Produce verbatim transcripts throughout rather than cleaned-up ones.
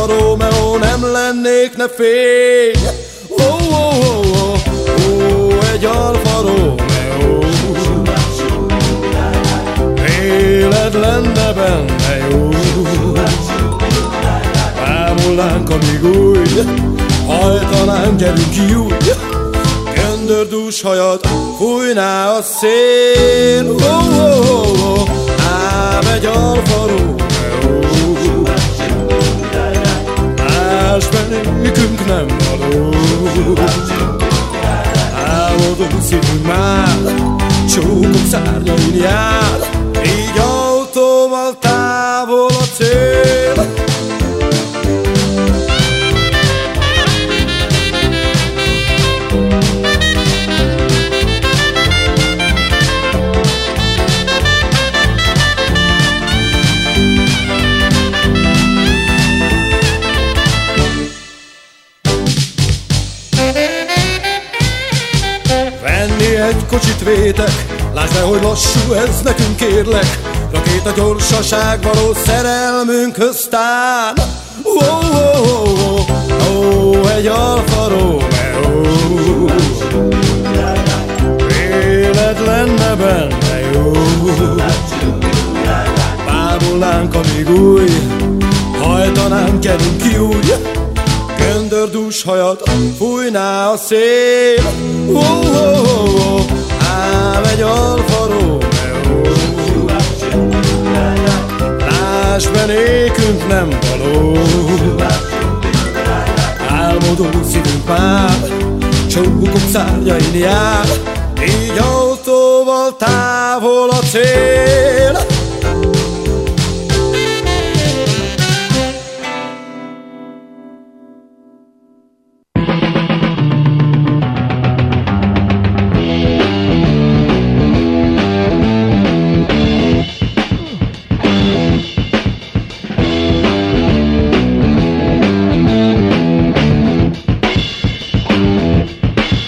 Rómeó, nem lennék ne fény. Ó, ó, ó, ó, ó, egy Alfa Rómeó. Élet lenne benne jó. Bámulnánk, amíg új, hajtanánk, gyerünk ki úgy. Göndördús hajat fújná a szél. Ó, ó, ó, ó, ám egy Alfa Rómeó. Másmenékünk nem való. Álmodó szívünk már csókok szárnyain jár. Így autóval távol a cél. Egy kocsit vétek, lásd be, hogy lassú ez nekünk, kérlek. Rakéta gyorsaság való szerelmünkhöz tán. Ó, ó, ó, ó, ó, egy Alfa Rómeó. Élet lenne benne jó. Bámulnánk, amíg új, hajtanánk, gyerünk ki úgy. Göndördús hajat fújná a szél. Ó, ó, ó, ó, ám egy Alfa Rómeó. Lásd be, nékünk nem való. Álmodó szívünk már csókok szárnyain jár. Így autóval távol a cél.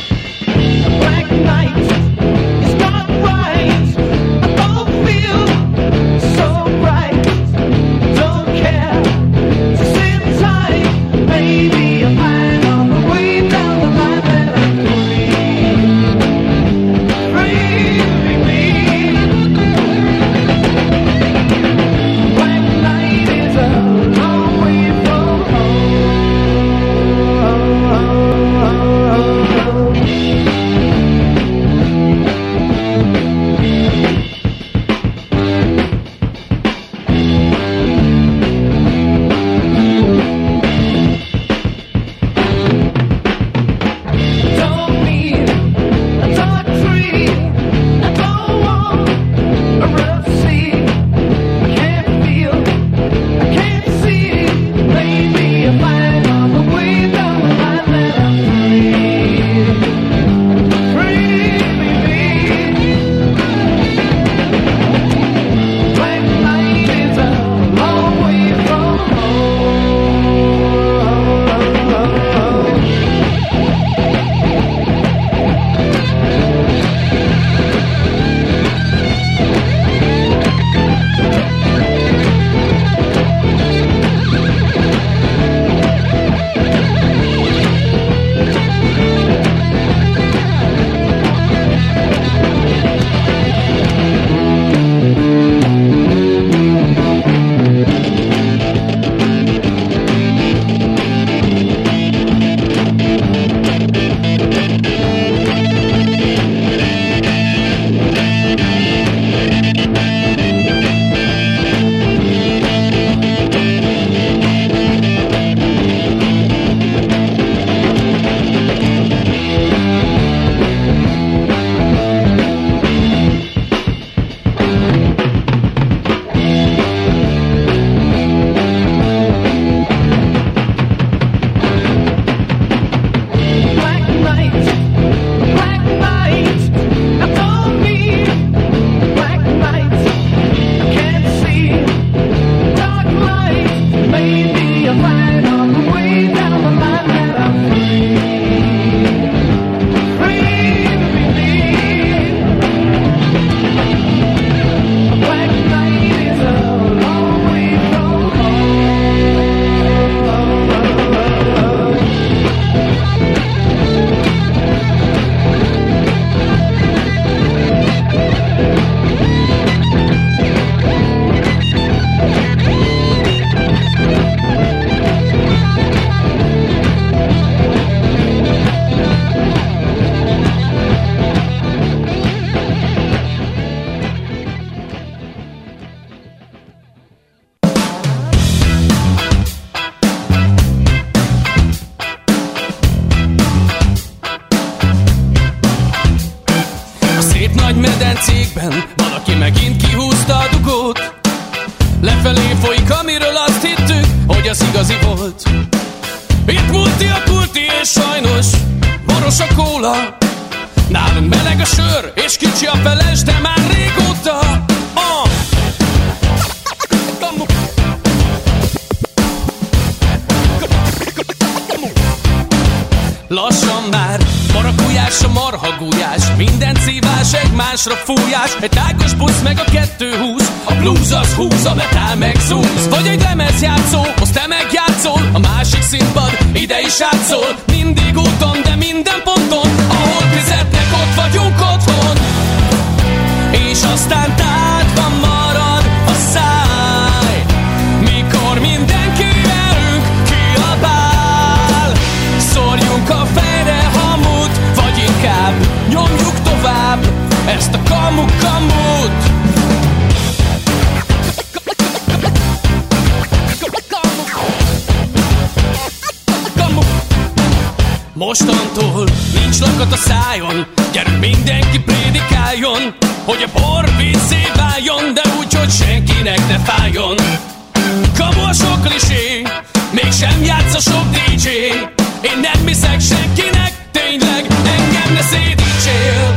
Black night is not bright. I don't feel az igazi volt. Itt multi a kulti és sajnos boros a kóla. Nálunk meleg a sör és kicsi a feles, de már régóta. uh. Lassan már marakujás a marhagújás, minden szívás egymásra fújás. Egy tágos busz meg a kettő húsz, a blues az húz, a metal meg zúz. Vagy egy lemezjátszó, azt te megjátszol, a másik színpad ide is átszól. Mindig úton, de minden ponton, ahol fizetnek, ott vagyunk otthon. És aztán tátva marad a száj, mikor mindenki velünk kiabál. Szórjunk a fejre hamut, vagy inkább nyomjuk tovább ezt a kamu-kamut. Mostantól nincs lakat a szájon, gyerünk mindenki prédikáljon, hogy a bor vízzé váljon, de úgy, hogy senkinek ne fájjon. Kamu a sok klisé, mégsem játsz a sok dé dzsé. Én nem hiszek senkinek, tényleg engem ne szédítsél.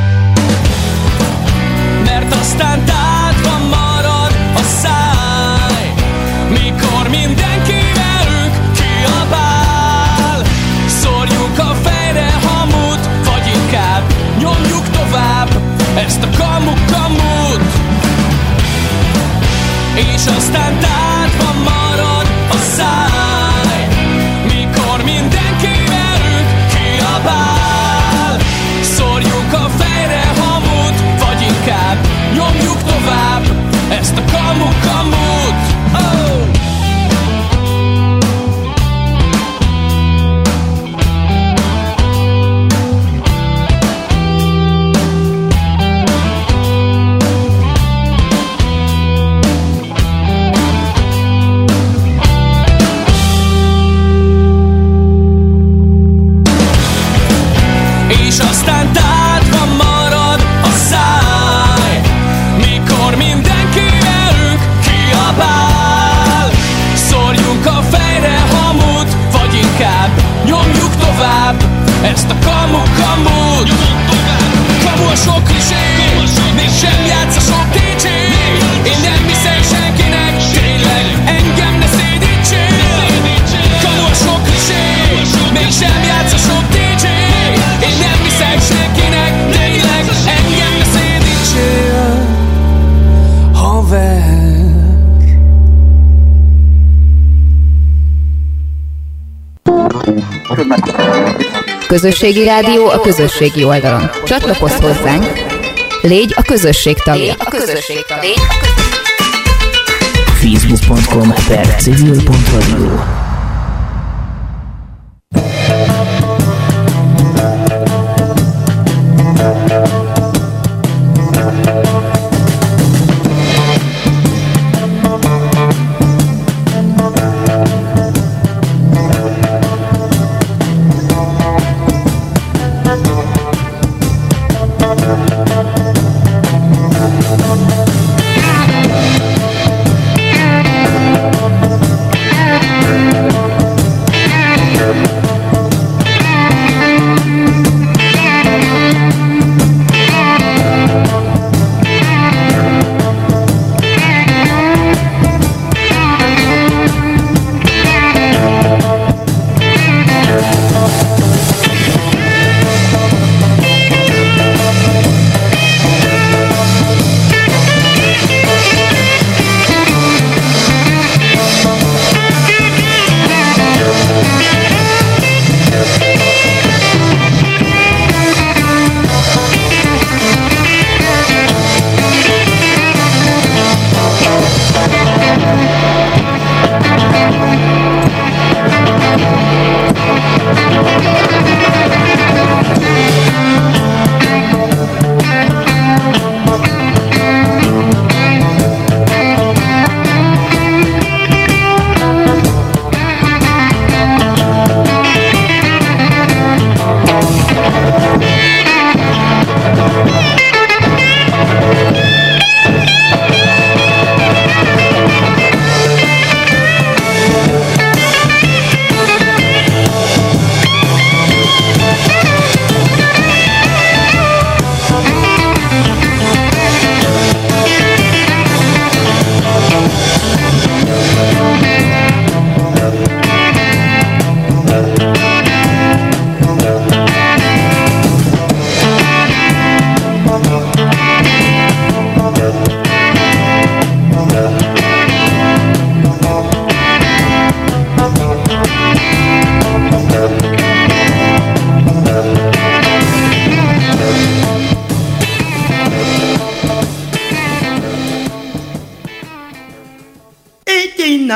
Mert aztán tátva marad a száj, mikor mindenki velünk kiabál. Szórjuk a fejre hamut, vagy inkább nyomjuk tovább ezt a kamu-kamut. És aztán tátva marad a száj, mikor mindenki velünk kiabál. Szórjuk a fejre hamut, vagy inkább nyomjuk tovább ezt a kamu-kamut. Oh! És aztán tátva marad a száj, mikor mindenki velünk kiabál. Szórjunk a fejre hamut, vagy inkább nyomjuk tovább ezt a kamu-kamut. Kamu a sok klisé, mégsem játsz a sok dé dzsé. Én nem hiszek senkinek, tényleg engem ne szédítsél. Kamu a sok klisé, mégsem játsz a sok dé dzsé. Én nem hiszek senkinek, tényleg engem ne szédítsél, haver. Közösségi rádió a közösségi oldalon. Csatlakozz hozzánk, légy a közösség tagja. facebook pont com per civil pont radio. We'll be right back.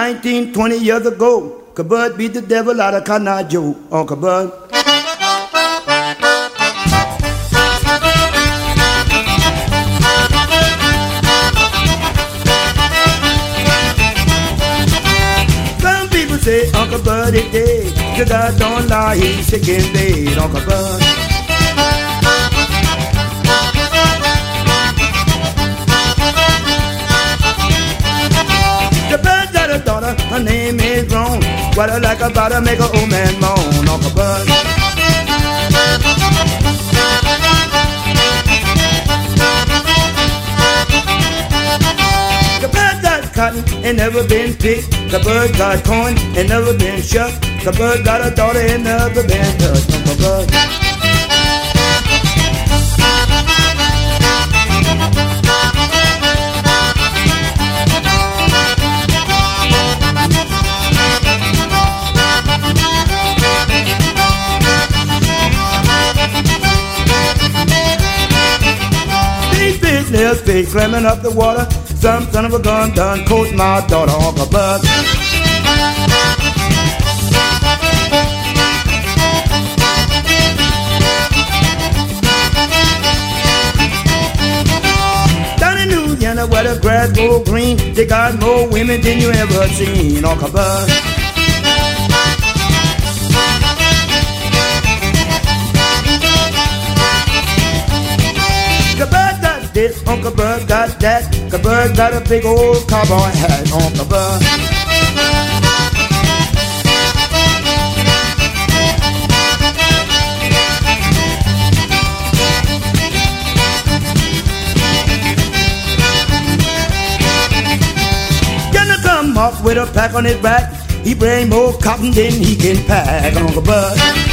nineteen, twenty years ago, Kabud beat the devil out of Cotton Joe. Uncle Bud. Some people say Uncle Bud is dead. The God don't lie, he's sick in bed. Uncle Bud. The bird got a daughter, her name is Rome. What I like about her, make a old man moan. Uncle Bud. The bird got cotton and never been picked. The bird got corn and never been shucked. The bird got a daughter and never been touched. Uncle Bud. Nails face climbing up the water. Some son of a gun done coat my daughter. Uncle Bud. Down in Louisiana where the grass go green, they got more women than you ever seen. Uncle Bud. This Uncle Bud got that. Uncle Bud got a big old cowboy hat. Uncle Bud. Gonna come off with a pack on his back. He bring more cotton than he can pack. Uncle Bud.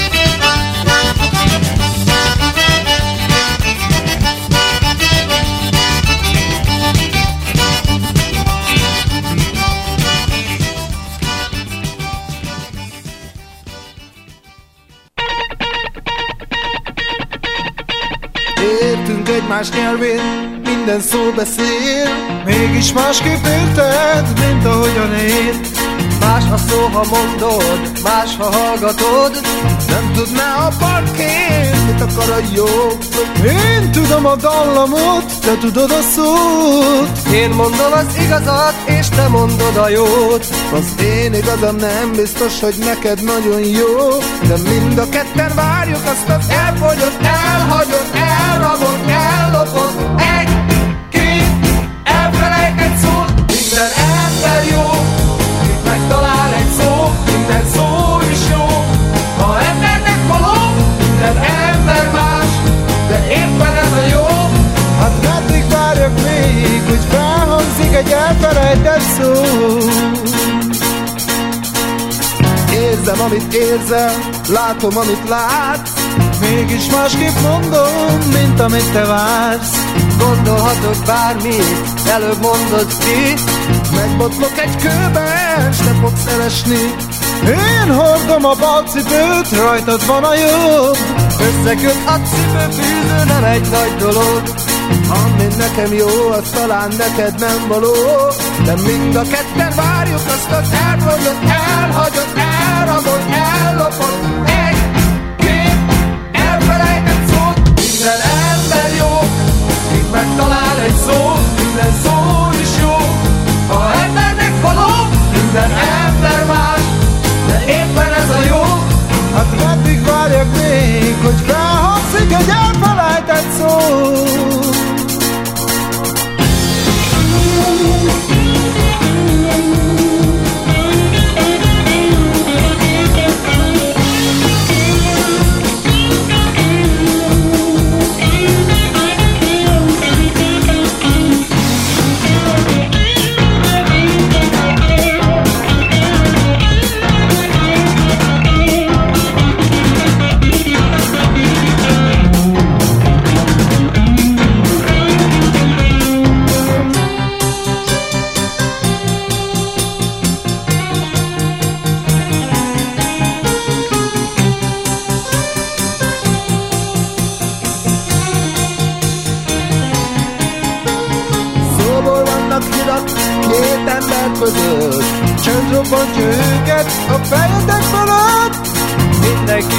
Értünk egymás nyelvén, minden szó beszél, mégis másképp érted, mint ahogyan én. Más a szó, ha mondod, más ha hallgatod. Nem tudná a parkén, mit akar a jobb. Én tudom a dallamot, te tudod a szót. Én mondom az igazat, és te mondod a jót. Az én igazam nem biztos, hogy neked nagyon jó, de mind a ketten várjuk azt az elfogyott, elhagyott, elrabott, ellopott egy, két, elfelejtett szót. Minden ember jó, itt megtalál egy szó, minden szó is jó. Ha embernek való, minden ember más, de éppen ez a jó. Hát meddig várjak még, hogy felhangzik egy elfelejtett szó. Érzem, amit érzel, látom, amit látsz, mégis másképp mondom, mint amit te vársz. Gondolhatok bármit, előbb mondod ki. Megbotlok egy kőben, s te fogsz elesni. Én hordom a bal cipőt, rajtad van a jobb. Összeköt a cipőfűző, nem egy nagy dolog. Ami nekem jó, az talán neked nem való, de mind a ketten várjuk azt az elfogyott, elhagyott, elrabott, ellopott egy, két, elfelejtett szót. Minden ember jó, így megtalál egy szó, minden szó is jó. Ha embernek való, minden ember más, de éppen ez a jó. Hát meddig várjak még, hogy felhangzik egy elfelejtett szó.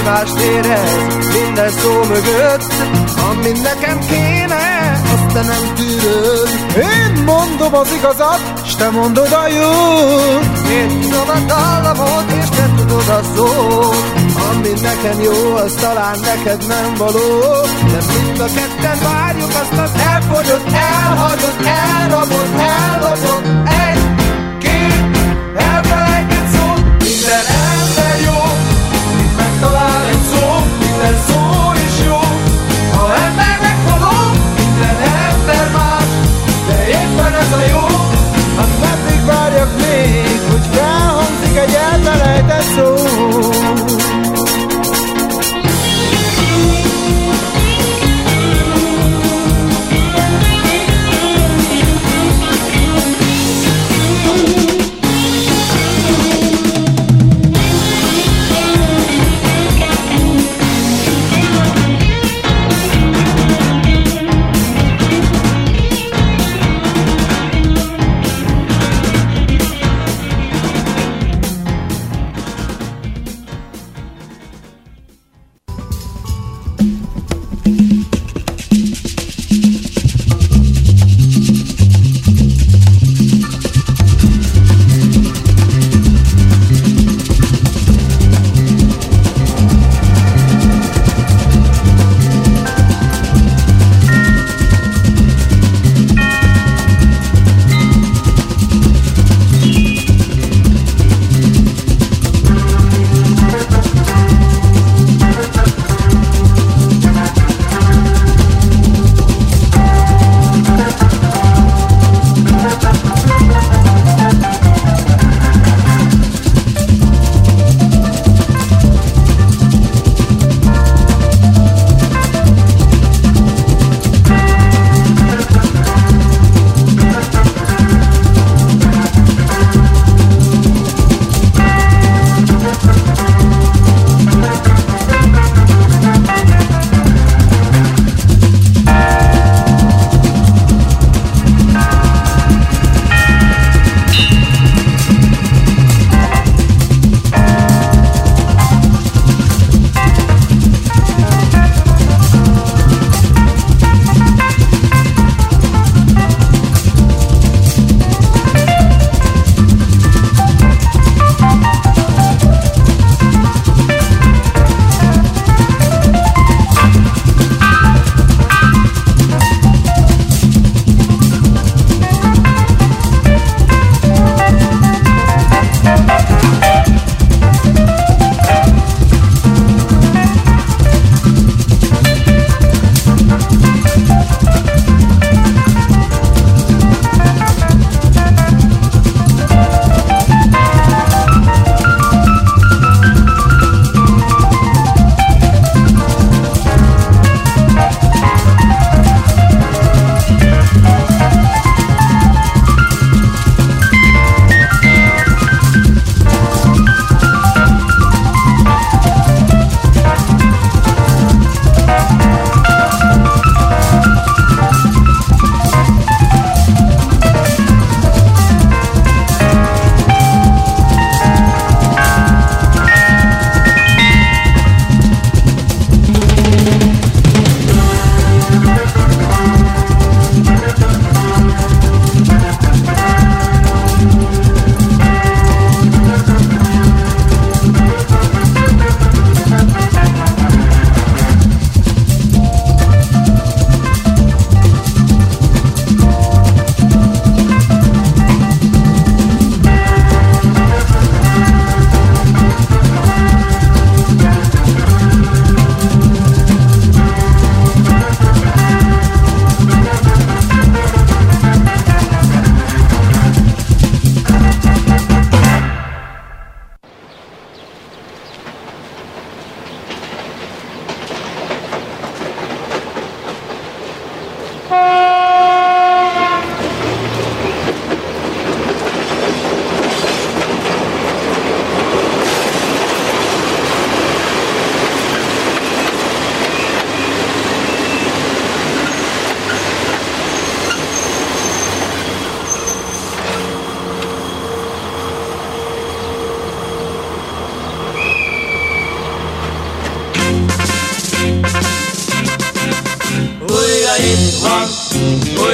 hívást érez minden szó mögött. Ami nekem kéne, azt te nem tűröd. Én mondom az igazat, s te mondod a jót. Én tudom a dallamot, és te tudod a szót. Ami nekem jó, az talán neked nem való. De mind a ketten várjuk azt az elfogyott, elhagyott, elrabott, ellopott egy, két, elfelejtett szót. Minden ember jó, itt megtalál egy szó. Minden szó is jó, ha ember meghaló. Minden ember más, de éppen ez a jó. Hát meddig várjak még, hogy felhangzik egy elfelejtett szó.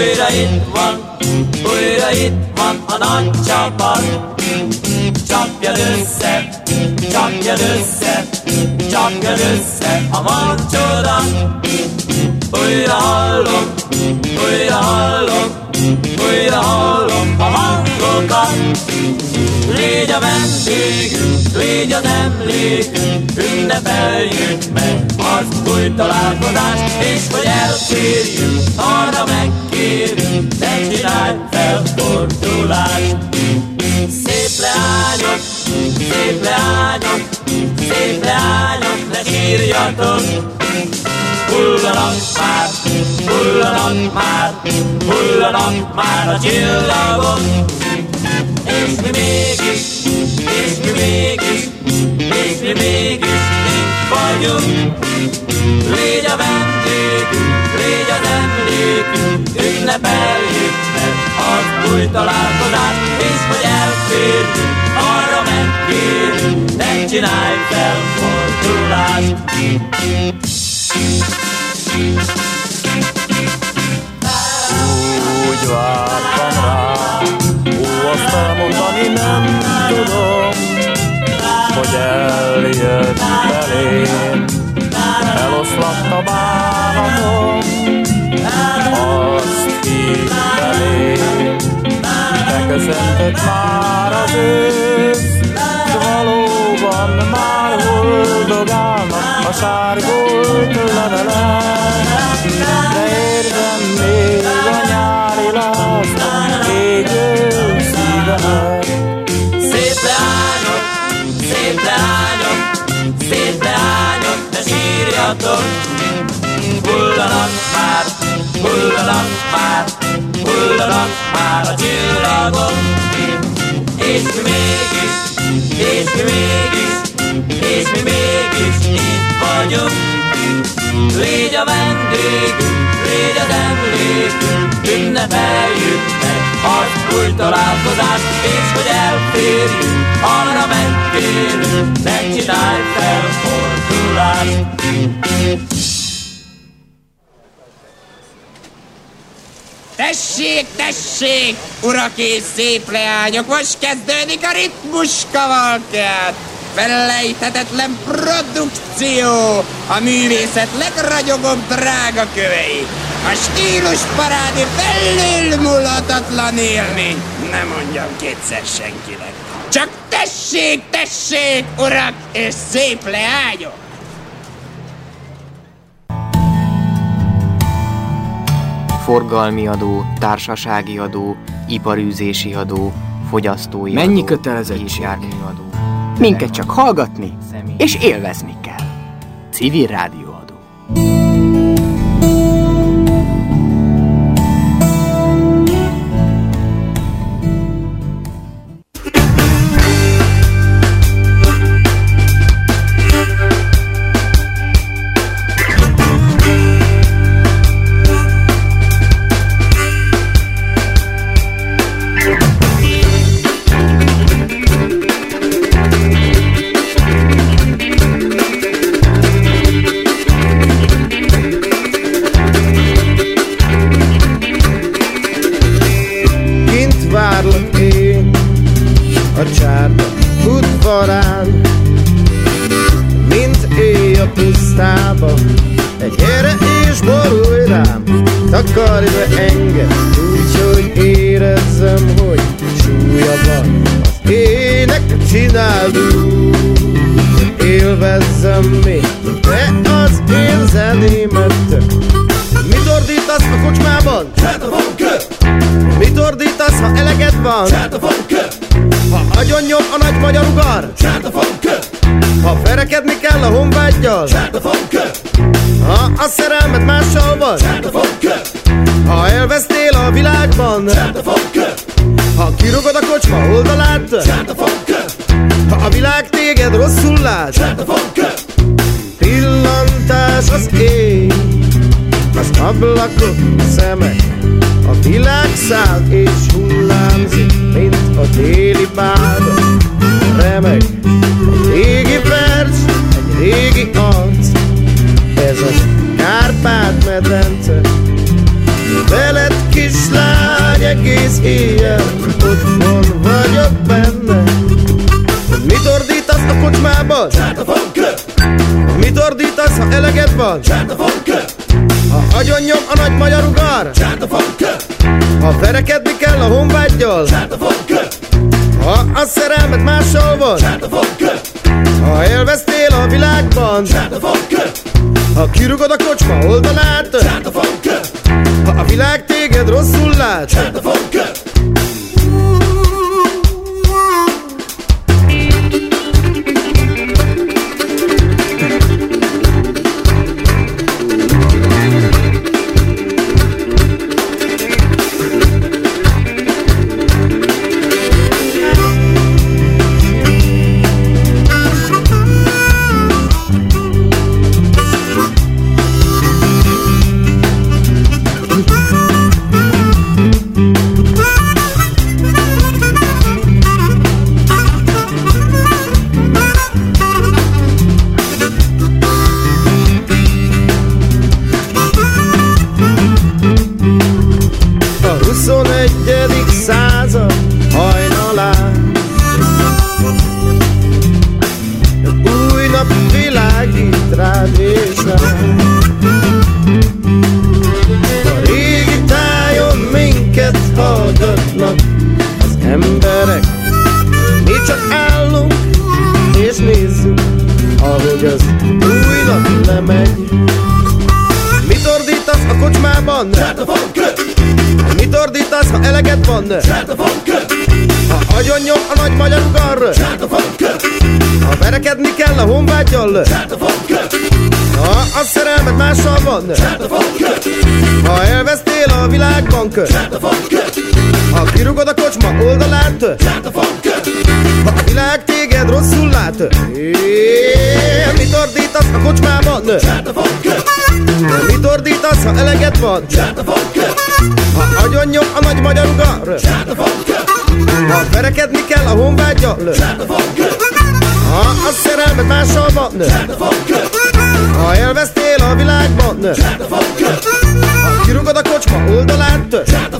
Újra itt van, újra itt van a nagy csapat. Csapjad össze, csapjad össze, csapjad össze a mancsodat. Újra hallom, újra hallom, újra hallom a hangokat. Légy a vendégünk, légy az emlékünk, ünnepeljük meg az új találkozást, és hogy elférjünk, arra megkérjük, ne csinálj felfordulást. Szép leányok, szép leányok, szép leányok, ne sírjatok. Hullanak már, hullanak már, hullanak már a csillagok. És mi mégis, és mi mégis, és mi mégis itt vagyunk. Légy a vendégünk, légy az emlékünk, ünnepeljük meg az új találkozást, és hogy elférjünk, arra megkérjünk, ne csinálj felfordulást. Úgy vártam rá, ó, azt elmondani nem tudom, hogy eljött belém, eloszlatt a bánatom, azt hitt belém, de köszöntött már az ősz, s valóban már boldogálnak a sárgult levelek, de érzem még a nyári lázban égő szívemet. Szép leányok, szép leányok, szép leányok, ne sírjatok. Hullanak már, hullanak már, hullanak már a csillagok. És mi mégis, és mi mégis, és mi mégis itt vagyunk. Légy a vendégünk, légy az emlékünk, ünnepeljük meg az új találkozást, és hogy elférjünk, arra megkérjünk, ne csinálj felfordulást. Tessék, tessék, urak és szép leányok, most kezdődik a ritmus kavalkád. Felejthetetlen produkció, a művészet legragyogóbb drága kövei. A stílus parádi felülmúlhatatlan élmény, nem mondjam kétszer senkinek. Csak tessék, tessék, urak és szép leányok! Forgalmi adó, társasági adó, iparűzési adó, fogyasztói Mennyi adó, kötelezettség? járműadó. Minket csak hallgatni és élvezni kell. Civil rádióadó. Takarj be engem, úgyhogy érezzem, hogy súlya van az ének, csináld úgy, élvezzem még, de az én zenémet tök. Mit ordítasz a kocsmában? Csárt a funke! Mit ordítasz, ha eleged van? Csárt a funke! Ha agyonnyom a nagy magyar ugar? Csárt a funke! Ha verekedni kell a honvággyal? Csárt a funke! Ha a szerelmet mással van? Csárt a funke! Ha elvesztél a világban? Csárt a funke! Ha kirugod a kocsma oldalát? Csárt a funke! Ha a világ téged rosszul lát? Csárt a funke! Pillantás az ég, az ablakok, szemek, a világ száll és hullámzik, mint a déli báda. Remeg egy régi vers, egy régi arc, ez az Kárpát-medence. Veled kis éjjel, otthon vagyok benne. Mit ordítasz a kocsmában? Mit ordítasz, ha eleged van? Ha agyonnyom a nagy magyar ugar? Ha verekedni kell a honvággyal? Ha a szerelmet mással van? Ha elvesztél a világban? Ha kirugod a kocsma oldalát? Ha a világ téged rosszul lát? huszonegyedik század hajnalán új nap világít rád és rám. A régi tájon minket hallgatnak az emberek, mi csak állunk és nézzük, ahogy az új nap lemegy. Mit ordítasz a kocsmában? Mit ordítasz, ha eleged van? Ha agyonnyom a nagy magyar ugar? Ha verekedni kell a honvággyal? Ha a szerelmet mással van? Ha elvesztél a világban? Ha kirugod a kocsma oldalát? Ha a világ téged rosszul lát? Mit ordítasz a kocsmában? Mit ordítasz, ha eleged van? Ha agyonnyom a nagy magyar ugar? Ha verekedni kell a honvággyal? Ha a szerelmet mással van? Ha elvesztél a világban? Ha kirugod a kocsma oldalát?